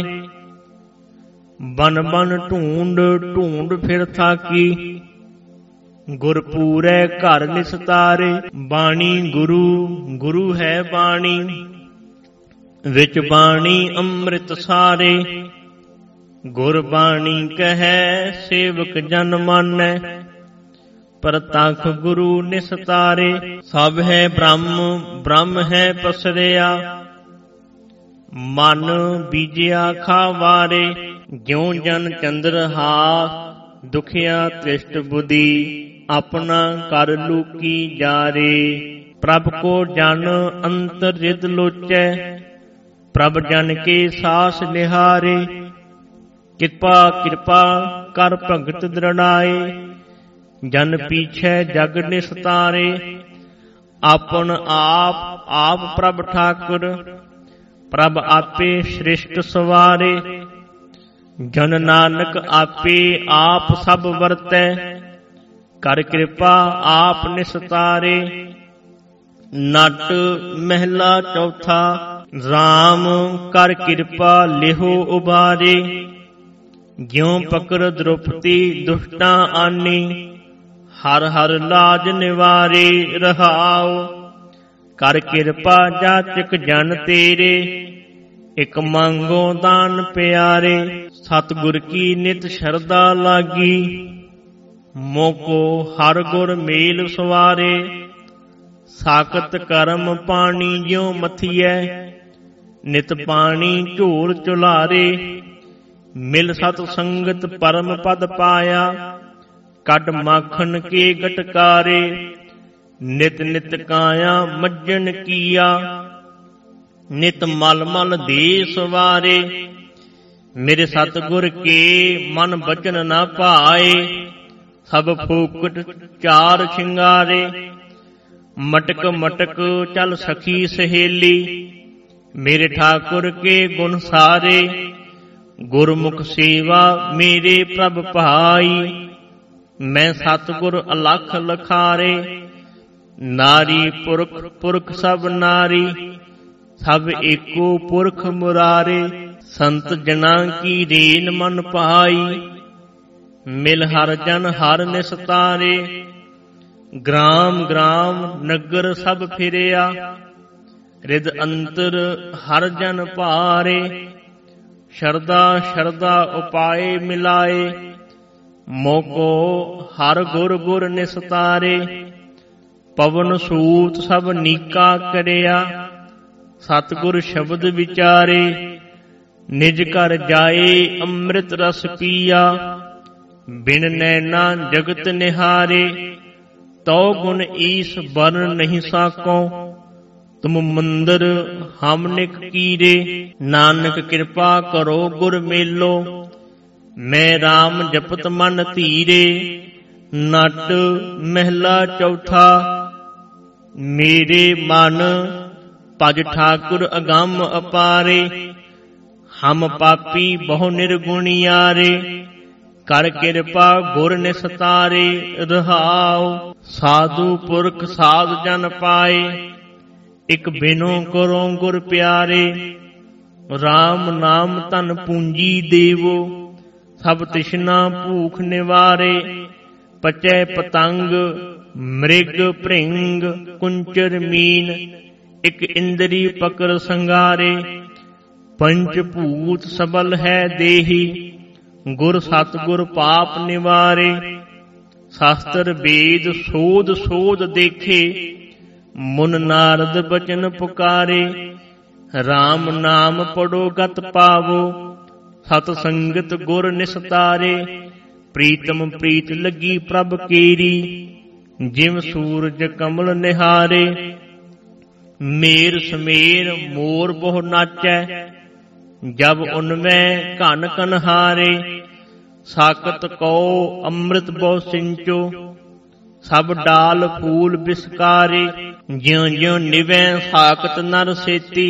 ਬਨ ਬਨ ਢੂੰਡ ਢੂੰਡ ਫਿਰ ਥਾਕੀ। ਗੁਰ ਪੂਰੈ ਘਰ ਨਿਸਤਾਰੇ, ਬਾਣੀ ਗੁਰੂ ਗੁਰੂ ਹੈ ਬਾਣੀ। ਵਿੱਚ ਬਾਣੀ ਅੰਮ੍ਰਿਤ ਸਾਰੇ, ਗੁਰ ਬਾਣੀ ਕਹੈ ਸੇਵਕ ਜਨ ਮਾਨੈ। ਪ੍ਰਤੱਖ ਗੁਰੂ ਨਿਸਤਾਰੇ, ਸਭ ਹੈ ਬ੍ਰਹਮ ਬ੍ਰਹਮ ਹੈ ਪਸਰਿਆ। ਮਨ ਬੀਜਿਆ ਖਾਵਾਰੇ, ਜਿਉ ਜਨ ਚੰਦਰ ਹਾਸ। ਦੁਖਿਆ ਤ੍ਰਿਸ਼ਟ ਬੁਧੀ, ਆਪਣਾ ਕਰ ਲੂਕੀ ਜਾਰੇ। ਪ੍ਰਭ ਕੋ ਜਨ ਅੰਤਰ ਰਿਦ ਲੋਚੈ, ਪ੍ਰਭ ਜਨ ਕੇ ਸਾਸ ਨਿਹਾਰੇ। ਕਿਰਪਾ ਕਿਰਪਾ ਕਰ ਭਗਤ ਦ੍ਰਿੜਾਏ, ਜਨ ਪੀਛੈ ਜਗ ਨਿਸਤਾਰੇ। ਆਪਨ ਆਪ ਆਪ ਪ੍ਰਭ ਠਾਕੁਰ, ਪ੍ਰਭ ਆਪੇ ਸ੍ਰਿਸ਼ਟ ਸਵਾਰੇ। ਜਨ ਨਾਨਕ ਆਪੇ ਆਪ ਸਭ ਵਰਤੈ, ਕਰ ਕਿਰਪਾ ਆਪ ਨਿਸਤਾਰੇ। ਨਟ ਮਹਿਲਾ ਚੌਥਾ। ਰਾਮ ਕਰ ਕਿਰਪਾ ਲਿਹੋ ਉਬਾਰੇ, ਜਿਉ ਪਕੜ ਦ੍ਰੋਪਦੀ ਦੁਸ਼ਟਾਂ ਆਨੀ। ਹਰ ਹਰ ਲਾਜ ਨਿਵਾਰੇ ਰਹਾਓ, ਕਰ ਕਿਰਪਾ ਜਾਚਕ ਜਨ ਤੇਰੇ। ਇਕ ਮੰਗੋ ਦਾਨ ਪਿਆਰੇ, ਸਤਿਗੁਰ ਕੀ ਨਿਤ ਸ਼ਰਧਾ ਲਾਗੀ। ਮੋਕੋ ਹਰ ਗੁਰ ਮੇਲ ਸਵਾਰੇ, ਸਾਕਤ ਕਰਮ ਪਾਣੀ ਜਿਉ ਮਥੀਐ। ਨਿਤ ਪਾਣੀ ਝੋਲ ਚੁਲਾਰੇ, ਮਿਲ ਸਤ ਸੰਗਤ ਪਰਮ ਪਦ ਪਾਇਆ। ਕੱਢ ਮਾਖਣ ਕੇ ਗਟਕਾਰੇ, ਨਿਤ ਨਿਤ ਕਾਇਆ ਮੱਜਣ ਕੀਆ। ਨਿਤ ਮਲ ਮਲ ਦੇ ਸਵਾਰੇ, ਮੇਰੇ ਸਤਿਗੁਰ ਕੇ ਮਨ ਬਚਨ ਨਾ ਭਾਏ। ਸਭ ਫੂਕਟ ਚਾਰ ਸ਼ਿੰਗਾਰੇ, ਮਟਕ ਮਟਕ ਚਲ ਸਖੀ ਸਹੇਲੀ। ਮੇਰੇ ਠਾਕੁਰ ਕੇ ਗੁਣ ਸਾਰੇ, ਗੁਰਮੁਖ ਸੇਵਾ ਮੇਰੇ ਪ੍ਰਭ ਭਾਈ। ਮੈਂ ਸਤਿਗੁਰ ਅਲਖ ਲਖਾਰੇ, ਨਾਰੀ ਪੁਰਖ ਪੁਰਖ ਸਭ ਨਾਰੀ। ਸਭ ਏਕੋ ਪੁਰਖ ਮੁਰਾਰੇ, ਸੰਤ ਜਨਾਂ ਕੀ ਰੇਨ ਮਨ ਭਾਈ। ਮਿਲ ਹਰ ਜਨ ਹਰ ਨਿਸਤਾਰੇ, ਗ੍ਰਾਮ ਗ੍ਰਾਮ ਨਗਰ ਸਭ ਫਿਰਿਆ। ਰਿਦ ਅੰਤਰ ਹਰ ਜਨ ਭਾਰੇ, ਸ਼ਰਧਾ ਸ਼ਰਧਾ ਉਪਾਏ ਮਿਲਾਏ। ਮੋਕੋ ਹਰ ਗੁਰ ਗੁਰ ਨਿਸਤਾਰੇ, ਪਵਨ ਸੂਤ ਸਭ ਨੀਕਾ ਕਰਿਆ। ਸਤਿਗੁਰ ਸ਼ਬਦ ਵਿਚਾਰੇ, ਨਿਜ ਘਰ ਜਾਏ ਅੰਮ੍ਰਿਤ ਰਸ ਪੀਆ, ਬਿਨ ਨੈਣਾ ਜਗਤ ਨਿਹਾਰੇ। ਤੋ ਗੁਣ ਈਸ ਵਰਨ ਨਹੀਂ ਸਾਕੋ, ਤੁਮ ਮੰਦਰ ਹਮ ਨਿਕ ਕੀਰੇ। ਨਾਨਕ ਕਿਰਪਾ ਕਰੋ ਗੁਰ ਮੇਲੋ, ਮੈਂ ਰਾਮ ਜਪਤ ਮਨ ਧੀਰੇ। ਨਟ ਮਹਿਲਾ ਚੌਥਾ, ਮੇਰੇ ਮਨ ਭਜ ਠਾਕੁਰ ਅਗੰਮ ਅਪਾਰੇ। ਹਮ ਪਾਪੀ ਬਹੁ ਨਿਰਗੁਣਿਆਰੇ, ਕਰ ਕਿਰਪਾ ਗੁਰ ਨਿਸਤਾਰੇ। ਰਹਾਉ ਸਾਧੂ ਪੁਰਖ ਸਾਧ ਜਨ ਪਾਏ, ਇਕ ਬਿਨੋ ਕਰੋ ਗੁਰ ਪਿਆਰੇ। ਰਾਮ ਨਾਮ ਧਨ ਪੂੰਜੀ ਦੇਵੋ, ਸਭ ਤ੍ਰਿਸ਼ਨਾ ਭੂਖ ਨਿਵਾਰੇ। ਪਚੈ ਪਤੰਗ ਮ੍ਰਿਗ ਭ੍ਰਿੰਗ ਕੁੰਚਰ ਮੀਨ, ਇਕ ਇੰਦਰੀ ਪਕਰ ਸੰਘਾਰੇ। ਪੰਚ ਭੂਤ ਸਬਲ ਹੈ ਦੇਹੀ, ਗੁਰ ਸਤਿਗੁਰ ਪਾਪ ਨਿਵਾਰੇ। ਸ਼ਾਸਤਰ ਵੇਦ ਸੋਧ ਸੋਧ ਦੇਖੇ, ਮੁਨ ਨਾਰਦ ਬਚਨ ਪੁਕਾਰੇ। ਰਾਮ ਨਾਮ ਪੜੋ ਗਤ ਪਾਵੋ, ਸਤ ਸੰਗਤ ਗੁਰ ਨਿਸਤਾਰੇ। ਪ੍ਰੀਤਮ ਪ੍ਰੀਤ ਲੱਗੀ ਪ੍ਰਭ ਕੇਰੀ, ਜਿਮ ਸੂਰਜ ਕਮਲ ਨਿਹਾਰੇ। ਮੇਰ ਸਮੇਰ ਮੋਰ ਬਹੁ ਨਾਚੈ, ਜਬ ਉਨਮੈ ਘਨ ਕਨਹਾਰੇ। ਸਾਕਤ ਕਉ ਅੰਮ੍ਰਿਤ ਬਹੁ ਸਿੰਚੋ, ਸਭ ਡਾਲ ਫੂਲ ਬਿਸਕਾਰੇ। ਜਿਉ ਜਿਉ ਨਿਵੈ ਸਾਕਤ ਨਰ ਸੇਤੀ,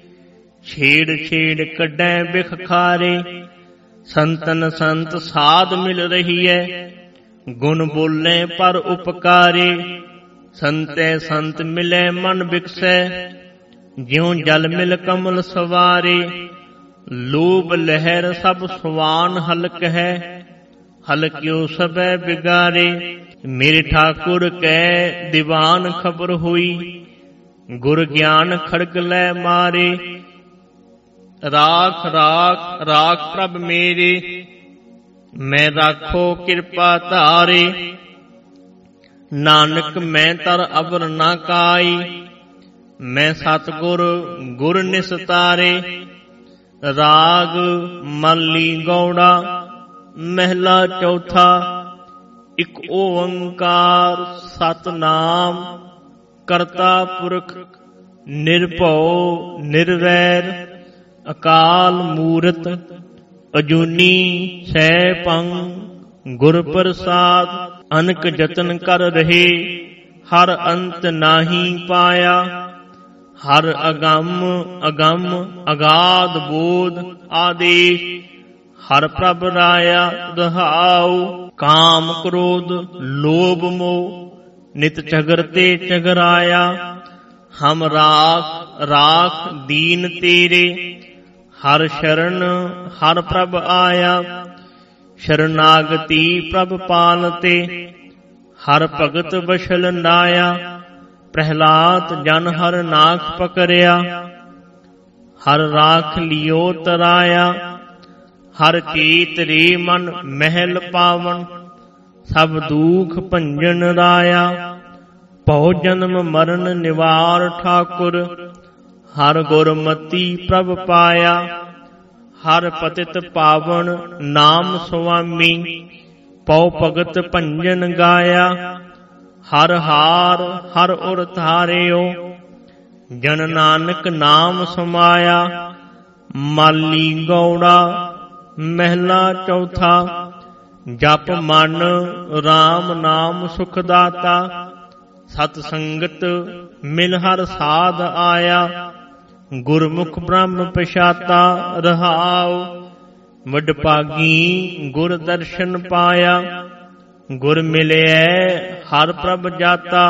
ਛੇੜ ਛੇੜ ਕੱਢੈ ਬਿਖ ਖਾਰੇ। ਸੰਤਨ ਸੰਤ ਸਾਧ ਮਿਲ ਰਹੀਐ, ਗੁਣ ਬੋਲੇ ਪਰ ਉਪਕਾਰੇ। ਸੰਤੈ ਸੰਤ ਮਿਲੈ ਮਨ ਬਿਕਸੈ, ਜਿਉ ਜਲ ਮਿਲ ਕਮਲ ਸਵਾਰੇ। ਲੋਭ ਲਹਿਰ ਸਭ ਸਵਾਨ ਹਲਕ ਹੈ, ਹਲਕਿਓ ਸਭੈ ਬਿਗਾਰੇ। ਮੇਰੇ ਠਾਕੁਰ ਕੈ ਦੀਵਾਨ ਖਬਰ ਹੋਈ, ਗੁਰ ਗਿਆਨ ਖੜਗ ਲੈ ਮਾਰੇ। ਰਾਖ ਰਾਖ ਰਾਖ ਪ੍ਰਭ ਮੇਰੇ, ਮੈਂ ਰਾਖੋ ਕਿਰਪਾ ਧਾਰੇ। ਨਾਨਕ ਮੈਂ ਤਰ ਅਵਰ ਨਾ ਕਾਈ, ਮੈਂ ਸਤਿਗੁਰ ਗੁਰ ਨਿਸਤਾਰੇ। ਰਾਗ ਮੱਲੀ ਗੌੜਾ ਮਹਿਲਾ ਚੌਥਾ, ਇਕ ਓੰਕਾਰ ਸਤਿਨਾਮ ਕਰਤਾ ਪੁਰਖ ਨਿਰਭਉ ਨਿਰਵੈਰ। ਅਕਾਲ ਮੂਰਤ ਅਜੂਨੀ ਸੈਭੰ, ਗੁਰ ਪ੍ਰਸਾਦ ਅਨਕ ਜਤਨ ਕਰ ਰਹੇ। ਹਰ ਅੰਤ ਨਾਹੀ ਪਾਇਆ, ਹਰ ਅਗੰਮ ਅਗੰਮ ਅਗਾਧ ਬੋਧ ਆਦੇਸ਼। ਹਰ ਪ੍ਰਭ ਰਾਇਆ ਰਹਾਉ, ਕਾਮ ਕ੍ਰੋਧ ਲੋਭ ਮੋਹ ਨਿਤ ਝਗਰ ਤੇ ਝਗਰਾਇਆ। ਹਮ ਰਾਖ ਰਾਖ ਦੀਨ ਤੇਰੇ, ਹਰ ਸ਼ਰਨ ਹਰ ਪ੍ਰਭ ਆਇਆ। ਸ਼ਰਨਾਗਤੀ ਪ੍ਰਭ ਪਾਲਤੇ, ਹਰ ਭਗਤ ਬਸ਼ਲ ਨਾਇਆ। ਪ੍ਰਹਿਲਾਦ ਜਨ ਹਰ ਨਾਖ ਪਕਰਿਆ, ਹਰ ਰਾਖ ਲਿਓ ਤਰਾਇਆ। ਹਰ ਚੇਤ ਰੇ ਮਨ ਮਹਿਲ ਪਾਵਨ, ਸਭ ਦੂਖ ਭੰਜਨ ਰਾਇਆ। ਭਉ ਜਨਮ ਮਰਨ ਨਿਵਾਰ ਠਾਕੁਰ, ਹਰ ਗੁਰਮਤੀ ਪ੍ਰਭ ਪਾਇਆ। ਹਰ ਪਤਿਤ ਪਾਵਨ ਨਾਮ ਸੁਆਮੀ, ਪਉ ਭਗਤ ਭੰਜਨ ਗਾਇਆ। ਹਰ ਹਾਰ ਹਰ ਉਰ ਧਾਰਿਓ, ਜਨ ਨਾਨਕ ਨਾਮ ਸਮਾਇਆ। ਮਾਲੀ ਗੌੜਾ ਮਹਿਲਾ ਚੌਥਾ, ਜਪ ਮਨ ਰਾਮ ਨਾਮ ਸੁਖ ਦਾਤਾ। ਸਤ ਸੰਗਤ ਮਿਲ ਹਰ ਸਾਧ ਆਇਆ, ਗੁਰਮੁਖ ਬ੍ਰਹਮ ਪਛਾਤਾ। ਰਹਾਉ ਵਡ ਭਾਗੀ ਗੁਰ ਦਰਸ਼ਨ ਪਾਇਆ, ਗੁਰ ਮਿਲਿਐ ਹਰ ਪ੍ਰਭ ਜਾਤਾ।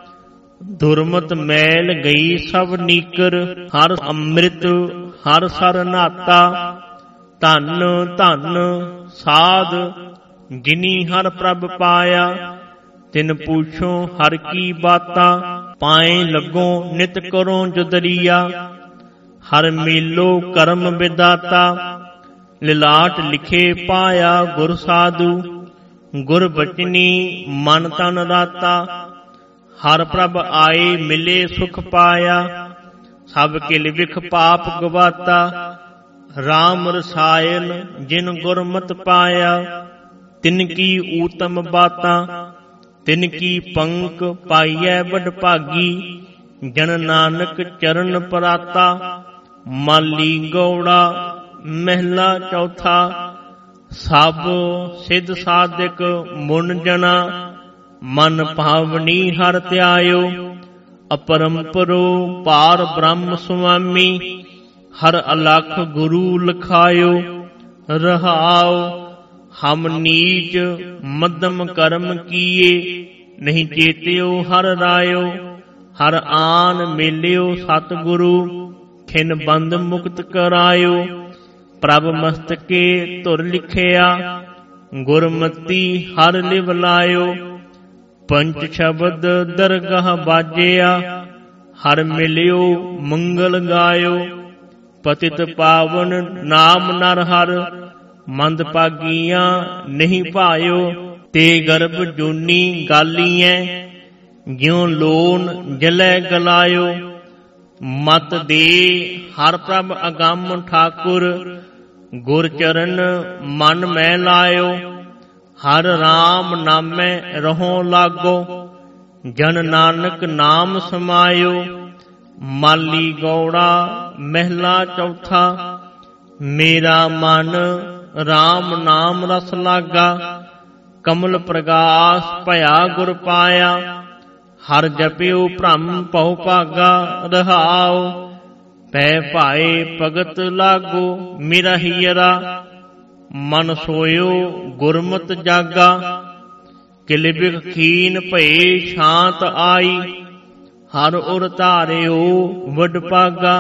ਦੁਰਮਤ ਮੈਲ ਗਈ ਸਭ ਨੀਕਰ, ਹਰ ਅੰਮ੍ਰਿਤ ਹਰ ਸਰ ਨਾਤਾ। ਧੰਨ ਧੰਨ ਸਾਧ ਜਿਨੀ ਹਰ ਪ੍ਰਭ ਪਾਇਆ, ਤਿਨ ਪੁੱਛੋ ਹਰ ਕੀ ਬਾਤਾ। ਪਾਏ ਲੱਗੋ ਨਿਤ ਕਰੋ ਜੁਦਰੀਆ, ਹਰ ਮੇਲੋ ਕਰਮ ਵਿਦਾਤਾ। ਲਿਲਾਟ ਲਿਖੇ ਪਾਇਆ ਗੁਰ ਸਾਧੂ, ਗੁਰ ਬਚਨੀ ਮਨ ਤਨ ਰਾਤਾ। ਹਰ ਪ੍ਰਭ ਆਏ ਮਿਲੇ ਸੁਖ ਪਾਇਆ, ਸਭ ਕਿਲ ਵਿਖ ਪਾਪ ਗਵਾਤਾ। ਰਾਮ ਰਸਾਇਨ ਜਿਨ ਗੁਰਮਤਿ ਪਾਇਆ। ਤਿਨ ਕੀ ਊਤਮ ਬਾਤਾਂ ਤਿਨ ਕੀ ਪੰਕ ਪਾਈਐ ਵਡ ਭਾਗੀ। ਜਨ ਨਾਨਕ ਚਰਨ ਪਰਾਤਾ ਮਾਲੀ ਗੌੜਾ ਮਹਿਲਾ ਚੌਥਾ। ਸਭ ਸਿੱਧ ਸਾਧਕ ਮੁਨ ਜਨਾ ਮਨ ਭਾਵਨੀ ਹਰਿ ਧਿਆਇਓ। ਅਪਰੰਪਰੋ ਪਾਰ ਬ੍ਰਹਮ ਸੁਆਮੀ ਹਰਿ ਅਲਖ ਗੁਰੂ ਲਖਾਇਓ। ਰਹਾਉ ਹਮ ਨੀਚ ਮੱਧਮ ਕਰਮ ਕੀਏ ਨਹੀਂ ਚੇਤਿਓ ਹਰਿ ਰਾਇਓ। ਹਰਿ ਆਨ ਮੇਲਿਓ ਸਤਿਗੁਰੂ ਖਿਨ ਬੰਦ ਮੁਕਤ ਕਰਾਇਓ। ਪ੍ਰਭ ਮਸਤਕੇ ਧੁਰ ਲਿਖਿਆ ਗੁਰਮਤੀ ਹਰਿ ਲਿਵ ਲਾਇਓ। ਪੰਚ ਸ਼ਬਦ ਦਰਗਾਹ ਬਾਜਿਆ ਹਰਿ ਮਿਲਿਓ ਮੰਗਲ ਗਾਇਓ। ਪਤਿਤ ਪਾਵਨ ਨਾਮ ਨਰ ਹਰਿ ਮੰਦ ਭਾਗੀਆਂ ਨਹੀਂ ਭਾਇਓ। ਤੇ ਗਰਭ ਜੂਨੀ ਗਾਲੀਐ ਜਿਉ ਲੋਨ ਜਲੈ ਗਲਾਇਓ। ਮਤ ਦੇ ਹਰਿ ਪ੍ਰਭ ਅਗੰਮ ਠਾਕੁਰ ਗੁਰ ਚਰਨ ਮਨ ਮੈਂ ਲਾਇਓ। ਹਰਿ ਰਾਮ ਨਾਮੈ ਰਹੋ ਲਾਗੋ ਜਨ ਨਾਨਕ ਨਾਮ ਸਮਾਇਓ। ਮਾਲੀ ਗੌੜਾ ਮਹਿਲਾ ਚੌਥਾ। ਮੇਰਾ ਮਨ ਰਾਮ ਨਾਮ ਰਸ ਲਾਗਾ ਕਮਲ ਪ੍ਰਗਾਸ ਭਇਆ ਗੁਰ ਪਾਇਆ। ਹਰਿ ਜਪਿਓ ਭ੍ਰਮ ਭਉ ਭਾਗਾ ਰਹਾਉ। ਪੈ ਭਾਏ ਭਗਤ ਲਾਗੋ ਮੇਰਾ ਹੀਰਾ ਮਨ ਸੋਇਓ ਗੁਰਮਤਿ ਜਾਗਾ। ਕਿਲਬਿਖ ਖੀਨ ਭਏ ਸ਼ਾਂਤ ਆਈ ਹਰਿ ਉਰ ਧਾਰਿਓ ਵਡ ਭਾਗਾ।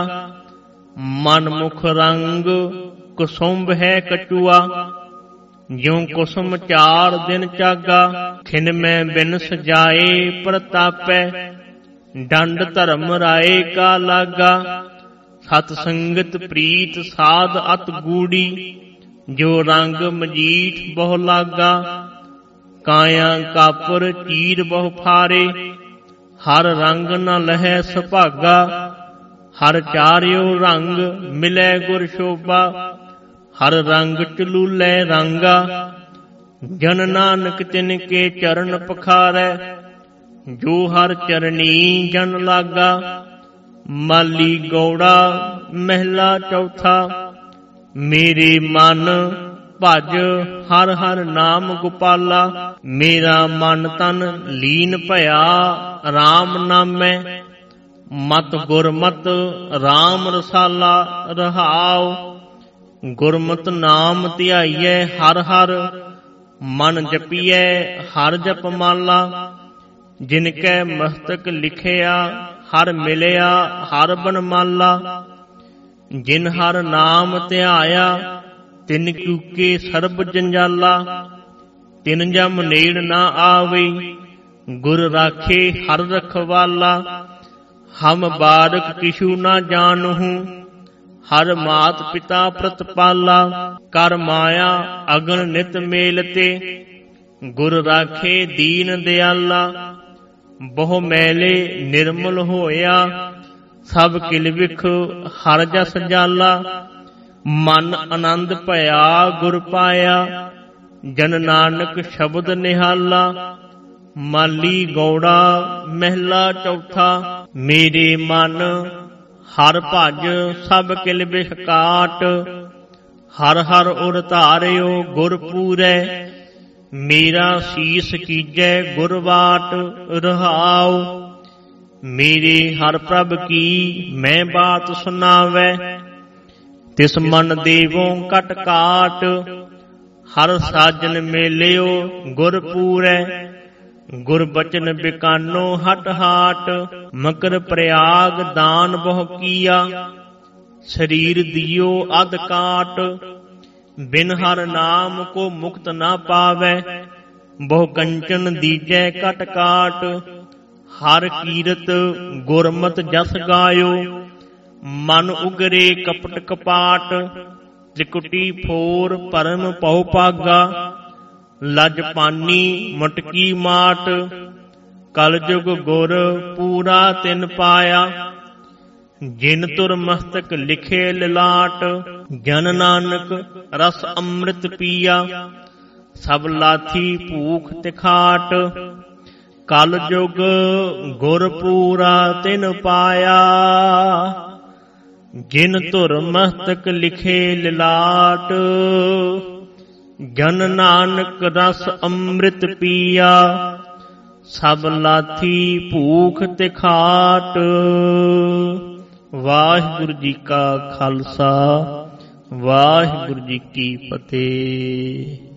ਮਨ ਮੁਖ ਰੰਗ ਕੁਸੁੰਭ ਹੈ ਕਚੂਆ ਜਿਉ ਕੁਸੁਮ ਚਾਰ ਦਿਨ ਚਾਗਾ। ਖਿਨ ਮੈਂ ਬਿਨ ਸਜਾਏ ਪ੍ਰਤਾਪੈ ਡੰਡ ਧਰਮ ਰਾਏ ਕਾ ਲਾਗਾ। ਸਤ ਸੰਗਤ ਪ੍ਰੀਤ ਸਾਧ ਅਤ ਗੂੜੀ ਜੋ ਰੰਗ ਮਜੀਠ ਬਹੁ ਲਾਗਾ। ਕਾਇਆ ਕਾਪਰ ਚੀਰ ਬਹੁ ਫਾਰੇ ਹਰ ਰੰਗ ਨ ਲਹੈ ਸੁਭਾਗਾ। ਹਰ ਚਾਰਿਓ ਰੰਗ ਮਿਲੈ ਗੁਰ ਸ਼ੋਭਾ ਹਰ ਰੰਗ ਚਲੂਲੇ ਰੰਗਾ। ਜਨ ਨਾਨਕ ਤਿਨ ਕੇ ਚਰਨ ਪਖਾਰੈ ਜੋ ਹਰ ਚਰਨੀ ਜਨ ਲਾਗਾ। ਮਾਲੀ ਗੌੜਾ ਮਹਿਲਾ ਚੌਥਾ। ਮੇਰੇ ਮਨ ਭਜ ਹਰ ਹਰ ਨਾਮ ਗੋਪਾਲਾ। ਮੇਰਾ ਮਨ ਤਨ ਲੀਨ ਭਇਆ ਰਾਮ ਨਾਮੈ। ਮਤ ਗੁਰਮਤ ਰਾਮ ਰਸਾਲਾ ਰਹਾਉ। ਗੁਰਮਤ ਨਾਮ ਧਿਆਈਐ ਹਰ ਹਰ ਮਨ ਜਪੀਐ ਹਰ ਜਪ ਮਾਲਾ। ਜਿਨ ਕੈ ਮਸਤਕ ਲਿਖਿਆ ਹਰ ਮਿਲਿਆ ਹਰ ਬਨਮਾਲਾ। ਜਿਨ ਹਰ ਨਾਮ ਧਿਆਇਆ ਤਿਨ ਕੂਕੇ ਸਰਬ ਜੰਜਾਲਾ। ਤਿਨ ਜਮ ਨੇੜ ਨਾ ਆਵੇ ਗੁਰ ਰਾਖੇ ਹਰ ਰਖਵਾਲਾ। ਹਮ ਬਾਰਕ ਕਿਛੂ ਨਾ ਜਾਣਹੂ ਹਰ ਮਾਤ ਪਿਤਾ ਪ੍ਰਤਪਾਲਾ। ਕਰ ਮਾਇਆ ਅਗਨ ਨਿਤ ਮੇਲ ਤੇ ਗੁਰ ਰਾਖੇ ਦੀਨ ਦਿਆਲਾ। ਬਹੁ ਮੈਲੇ ਨਿਰਮਲ ਹੋਇਆ ਸਭ ਕਿਲ ਵਿਖ ਹਰ ਜਸ ਜਾਲਾ। ਮਨ ਆਨੰਦ ਭਇਆ ਗੁਰ ਪਾਇਆ ਜਨ ਨਾਨਕ ਸ਼ਬਦ ਨਿਹਾਲਾ। ਮਾਲੀ ਗੌੜਾ ਮਹਿਲਾ ਚੌਥਾ। ਮੇਰੇ ਮਨ ਹਰ ਭਜ ਸਭ ਕਿਲ ਬਿਖ ਕਾਟ ਹਰ ਹਰ ਉਰ ਧਾਰਿਓ ਗੁਰ ਪੂਰੈ। ਮੇਰਾ ਸੀਸ ਕੀਜੈ ਗੁਰ ਵਾਟ ਰਹਾਉ। ਮੇਰੇ ਹਰ ਪ੍ਰਭ ਕੀ ਮੈਂ ਬਾਤ ਸੁਨਾਵੈ ਤਿਸ ਮਨ ਦੇਵੋ ਕਟ ਕਾਟ। ਹਰ ਸਾਜਨ ਮੇਲਿਓ ਗੁਰ ਪੂਰੈ ਗੁਰ ਬਚਨ ਬਿਕਾਨੋ ਹਟ ਹਾਟ। ਮਕਰ ਪ੍ਰਯਾਗ ਦਾਨ ਬਹੁ ਕੀਆ ਸਰੀਰ ਦਿਓ ਅਧ ਕਾਟ। ਬਿਨ ਹਰ ਨਾਮ ਕੋ ਮੁਕਤ ਨਾ ਪਾਵੈ ਬਹੁ ਕੰਚਨ ਦੀਜੈ ਕਟ ਕਾਟ। ਹਰ ਕੀਰਤ ਗੁਰਮਤਿ ਜਸ ਗਾਇਓ ਮਨ ਉਗਰੇ ਕਪਟ ਕਪਾਟ। ਤ੍ਰਿਕੁਟੀ ਫੋਰ ਭਰਮ ਭਉ ਭਾਗਾ ਲਜ ਪਾਨੀ ਮਟਕੀ ਮਾਟ। ਕਲ ਜੁਗ ਗੁਰ ਪੂਰਾ ਤਿਨ ਪਾਇਆ ਜਿਨ ਤੁਰ ਮਸਤਕ ਲਿਖੇ ਲਿਲਾਟ, ਜਨ ਨਾਨਕ ਰਸ ਅੰਮ੍ਰਿਤ ਪੀਆ, ਸਭ ਲਾਥੀ ਭੂਖ ਤਿਖਾਟ। ਕਲ ਜੁਗ ਗੁਰ ਪੂਰਾ ਤਿਨ ਪਾਇਆ, ਜਿਨ ਤੁਰ ਮਸਤਕ ਲਿਖੇ ਲਿਲਾਟ, ਜਨ ਨਾਨਕ ਰਸ ਅੰਮ੍ਰਿਤ ਪੀਆ, ਸਭ ਲਾਥੀ ਭੂਖ ਤਿਖਾਟ। ਵਾਹਿਗੁਰੂ ਜੀ ਕਾ ਖਾਲਸਾ, ਵਾਹਿਗੁਰੂ ਜੀ ਕੀ ਫਤਿਹ।